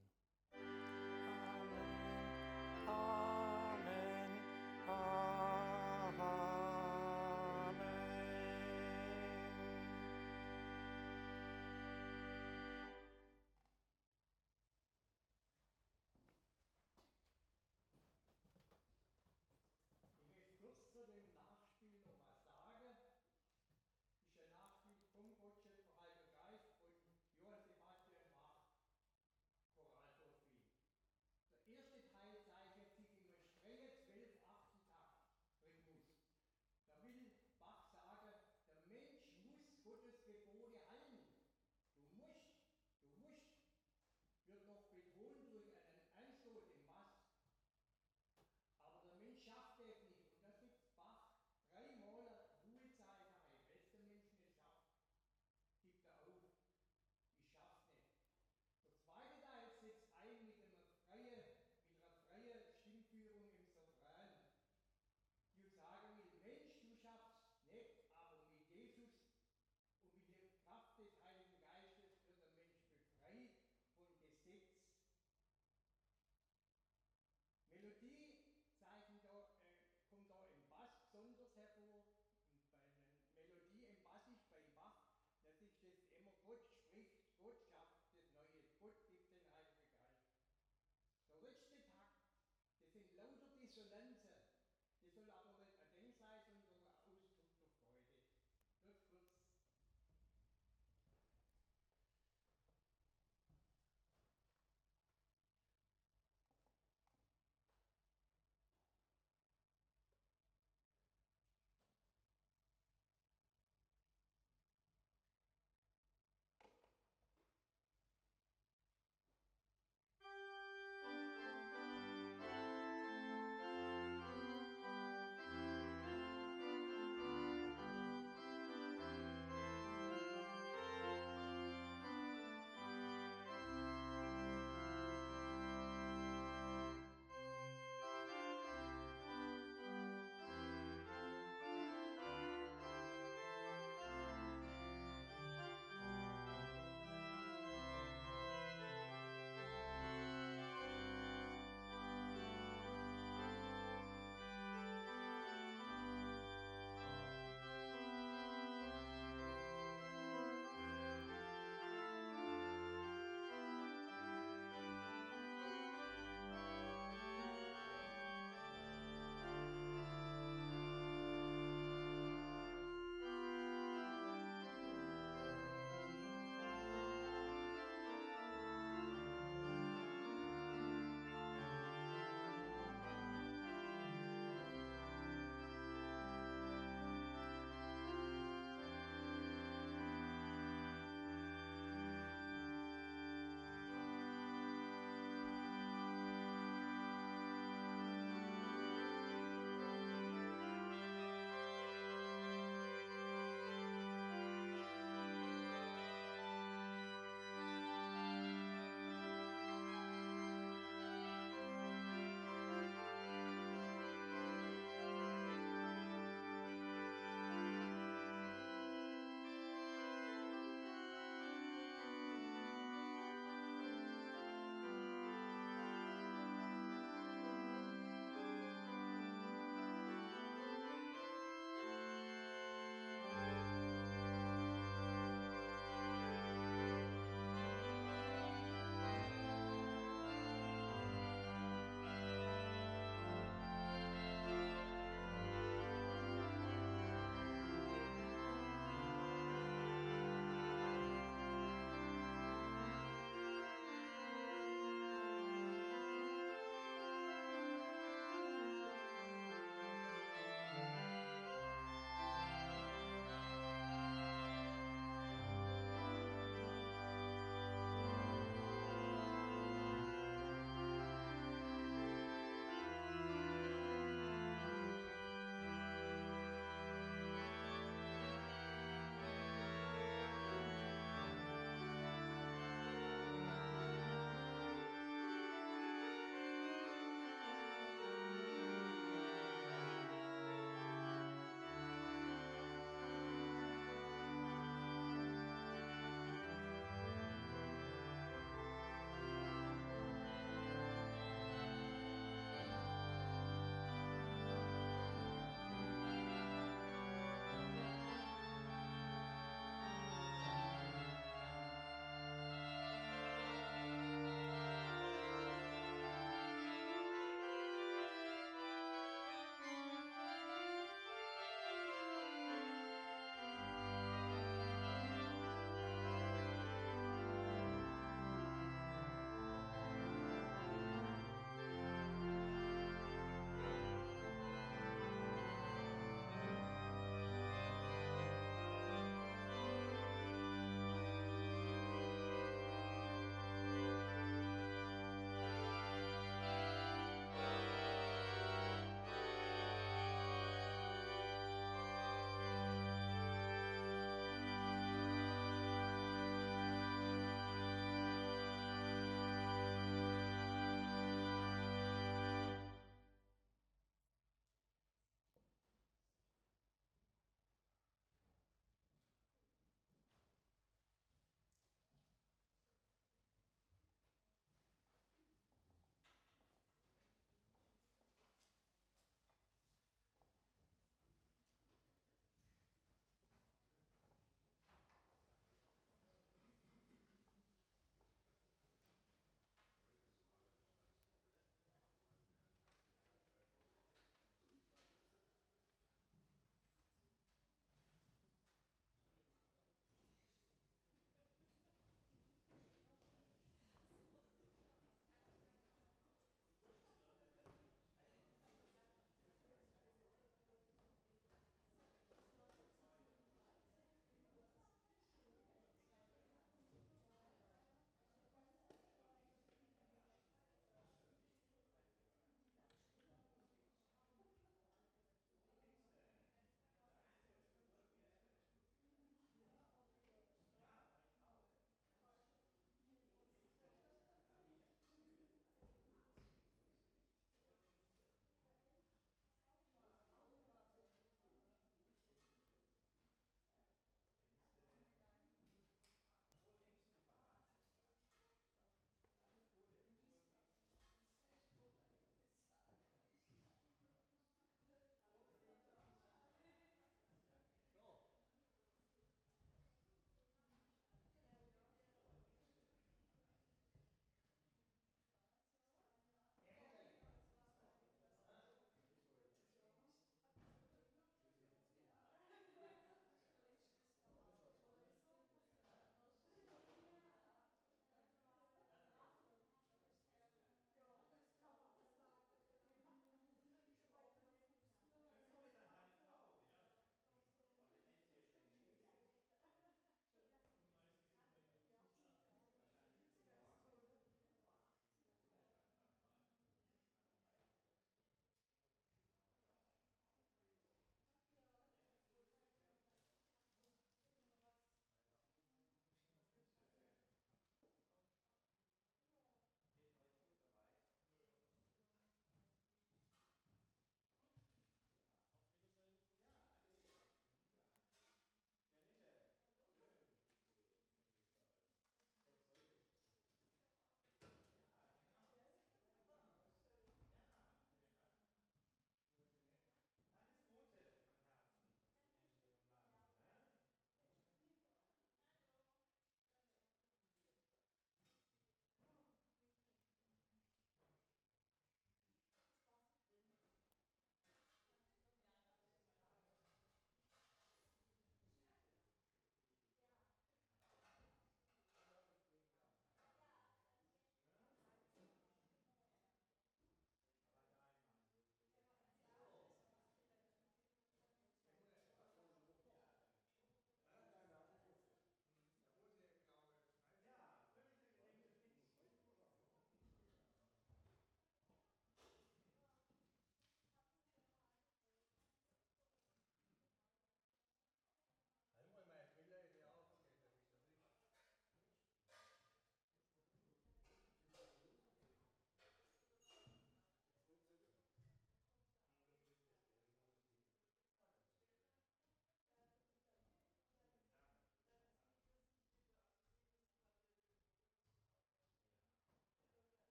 Gott spricht, Gott